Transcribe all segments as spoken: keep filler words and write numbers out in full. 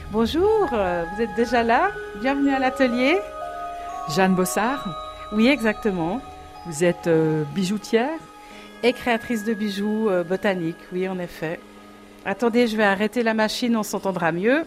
Bonjour, euh, vous êtes déjà là? Bienvenue à l'atelier. Jeanne Bossard, Oui, exactement. vous êtes euh, bijoutière. Et créatrice de bijoux euh, botaniques, oui, en effet. Attendez, je vais arrêter la machine, on s'entendra mieux.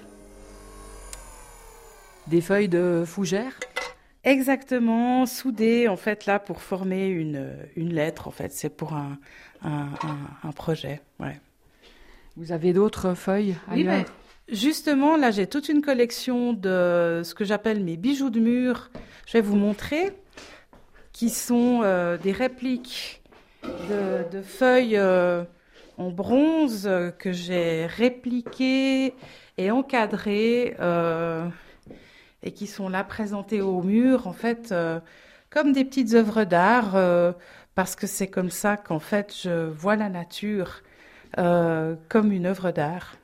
Des feuilles de fougère. Exactement, soudées, en fait, là, pour former une, une lettre, en fait. C'est pour un, un, un, un projet, ouais. Vous avez d'autres feuilles Oui, ailleurs? mais justement, là, j'ai toute une collection de ce que j'appelle mes bijoux de mur. Je vais vous montrer, qui sont euh, des répliques de, de feuilles euh, en bronze euh, que j'ai répliquées et encadrées euh, et qui sont là présentées au mur, en fait, euh, comme des petites œuvres d'art, euh, parce que c'est comme ça qu'en fait, je vois la nature euh, comme une œuvre d'art.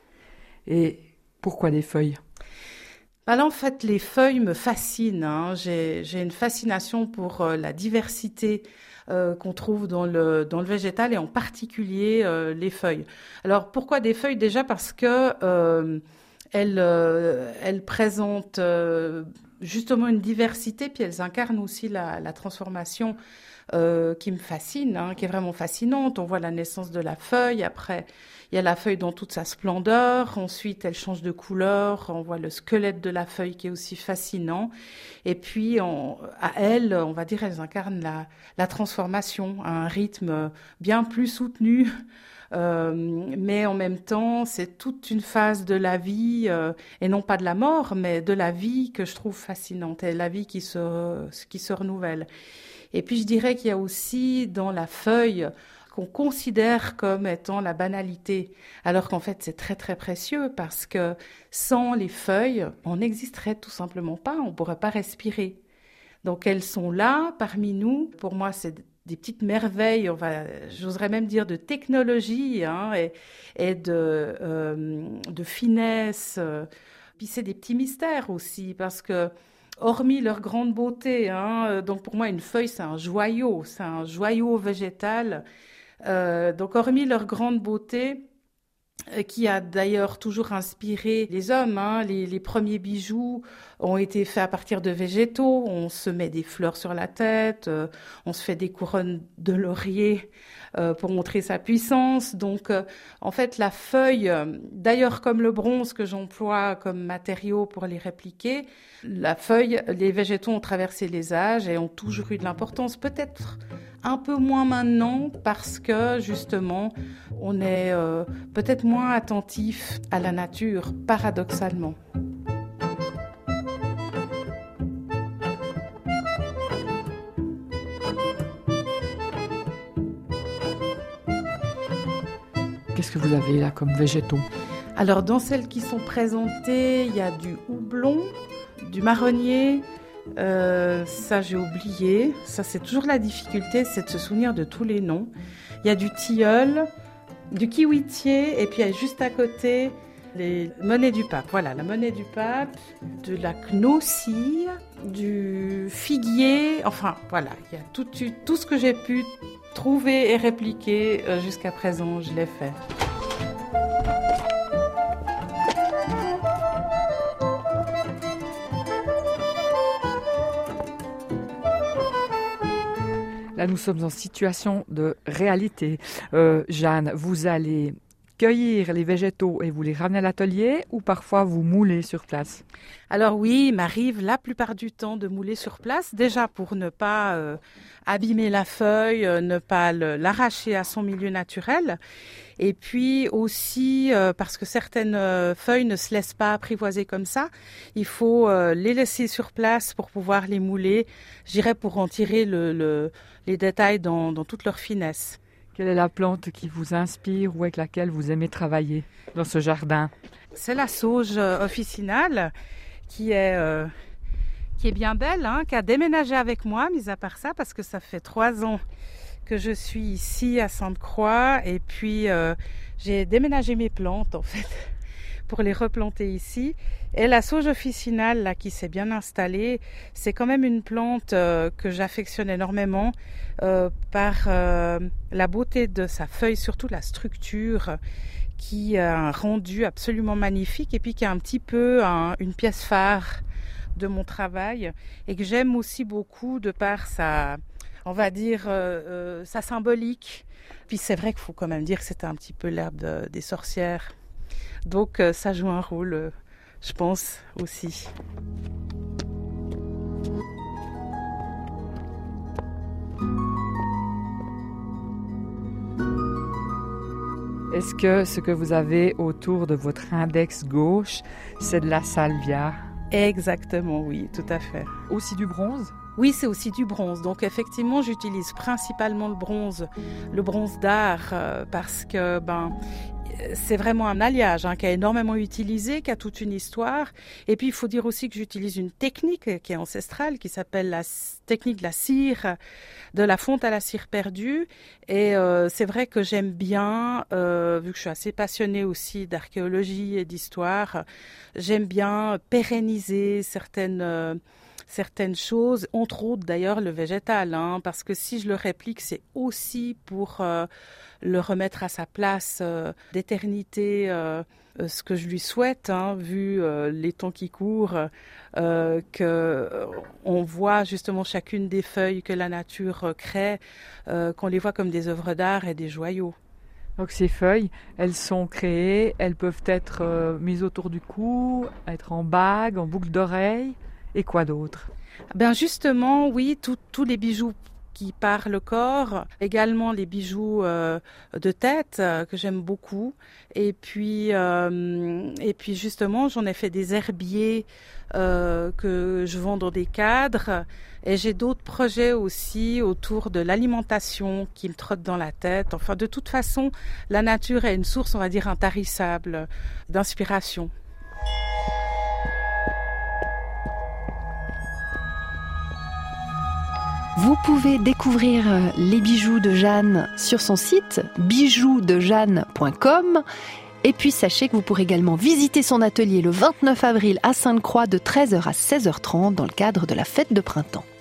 Et pourquoi des feuilles? Bah là, en fait, les feuilles me fascinent, hein. J'ai, j'ai une fascination pour euh, la diversité euh, qu'on trouve dans le, dans le végétal et en particulier euh, les feuilles. Alors, pourquoi des feuilles? Déjà parce que euh, elles, euh, elles présentent euh, justement une diversité, puis elles incarnent aussi la, la transformation euh, qui me fascine, hein, qui est vraiment fascinante. On voit la naissance de la feuille, après il y a la feuille dans toute sa splendeur, ensuite elle change de couleur, on voit le squelette de la feuille qui est aussi fascinant, et puis on, à elles, on va dire, elles incarnent la, la transformation à un rythme bien plus soutenu, euh, mais en même temps c'est toute une phase de la vie, euh, et non pas de la mort, mais de la vie que je trouve fascinante, et la vie qui se, qui se renouvelle. Et puis je dirais qu'il y a aussi dans la feuille qu'on considère comme étant la banalité, alors qu'en fait c'est très très précieux parce que sans les feuilles, on n'existerait tout simplement pas, on ne pourrait pas respirer. Donc elles sont là parmi nous. Pour moi, c'est des petites merveilles, on va, j'oserais même dire de technologie, hein, et, et de, euh, de finesse. Puis c'est des petits mystères aussi parce que hormis leur grande beauté, hein, donc pour moi une feuille c'est un joyau, c'est un joyau végétal. Euh, donc, hormis leur grande beauté, euh, qui a d'ailleurs toujours inspiré les hommes, hein, les, les premiers bijoux ont été faits à partir de végétaux. On se met des fleurs sur la tête, euh, on se fait des couronnes de laurier euh, pour montrer sa puissance. Donc, euh, en fait, la feuille, euh, d'ailleurs comme le bronze que j'emploie comme matériau pour les répliquer, la feuille, les végétaux ont traversé les âges et ont toujours eu de l'importance. Peut-être un peu moins maintenant parce que justement on est euh, peut-être moins attentif à la nature, paradoxalement. Qu'est-ce que vous avez là comme végétaux? Alors dans celles qui sont présentées, il y a du houblon, du marronnier. Euh, ça j'ai oublié, ça c'est toujours la difficulté, c'est de se souvenir de tous les noms. Il y a du tilleul, du kiwitier et puis il y a juste à côté les monnaies du pape. Voilà, la monnaie du pape, de la gnossie, du figuier, enfin voilà, il y a tout, tout ce que j'ai pu trouver et répliquer euh, jusqu'à présent, je l'ai fait. Là, nous sommes en situation de réalité. Euh, Jeanne, vous allez cueillir les végétaux et vous les ramenez à l'atelier ou parfois vous moulez sur place? Alors oui, il m'arrive la plupart du temps de mouler sur place, déjà pour ne pas euh, abîmer la feuille, euh, ne pas le, l'arracher à son milieu naturel. Et puis aussi euh, parce que certaines euh, feuilles ne se laissent pas apprivoiser comme ça, il faut euh, les laisser sur place pour pouvoir les mouler, je dirais pour en tirer le, le, les détails dans, dans toute leur finesse. Quelle est la plante qui vous inspire ou avec laquelle vous aimez travailler dans ce jardin? C'est la sauge officinale qui est, euh, qui est bien belle, hein, qui a déménagé avec moi, mis à part ça, parce que ça fait trois ans que je suis ici à Sainte-Croix et puis euh, j'ai déménagé mes plantes en fait pour les replanter ici. Et la sauge officinale là, qui s'est bien installée, c'est quand même une plante euh, que j'affectionne énormément euh, par euh, la beauté de sa feuille, surtout la structure, qui a un rendu absolument magnifique et puis qui est un petit peu un, une pièce phare de mon travail et que j'aime aussi beaucoup de par sa, on va dire, euh, euh, sa symbolique. Puis c'est vrai qu'il faut quand même dire que c'est un petit peu l'herbe de, des sorcières. Donc euh, ça joue un rôle, euh, je pense, aussi. Est-ce que ce que vous avez autour de votre index gauche, c'est de la salvia? Exactement, oui, tout à fait. Aussi du bronze? Oui, c'est aussi du bronze. Donc effectivement, j'utilise principalement le bronze, le bronze d'art, euh, parce que ben c'est vraiment un alliage hein, qui est énormément utilisé, qui a toute une histoire. Et puis il faut dire aussi que j'utilise une technique qui est ancestrale, qui s'appelle la technique de la cire, de la fonte à la cire perdue. Et euh, c'est vrai que j'aime bien, euh, vu que je suis assez passionnée aussi d'archéologie et d'histoire, j'aime bien pérenniser certaines euh, certaines choses, entre autres d'ailleurs le végétal, hein, parce que si je le réplique, c'est aussi pour euh, le remettre à sa place euh, d'éternité, euh, euh, ce que je lui souhaite, hein, vu euh, les temps qui courent, euh, que euh, on voit justement chacune des feuilles que la nature crée, euh, qu'on les voit comme des œuvres d'art et des joyaux. Donc ces feuilles, elles sont créées, elles peuvent être euh, mises autour du cou, être en bague, en boucle d'oreille. Et quoi d'autre? Ben justement, oui, tous les bijoux qui parent le corps, également les bijoux euh, de tête euh, que j'aime beaucoup. Et puis, euh, et puis justement, j'en ai fait des herbiers euh, que je vends dans des cadres. Et j'ai d'autres projets aussi autour de l'alimentation qui me trottent dans la tête. Enfin, de toute façon, la nature est une source, on va dire, intarissable d'inspiration. Vous pouvez découvrir les bijoux de Jeanne sur son site bijoux de jeanne point com. Et puis sachez que vous pourrez également visiter son atelier le vingt-neuf avril à Sainte-Croix de treize heures à seize heures trente dans le cadre de la fête de printemps.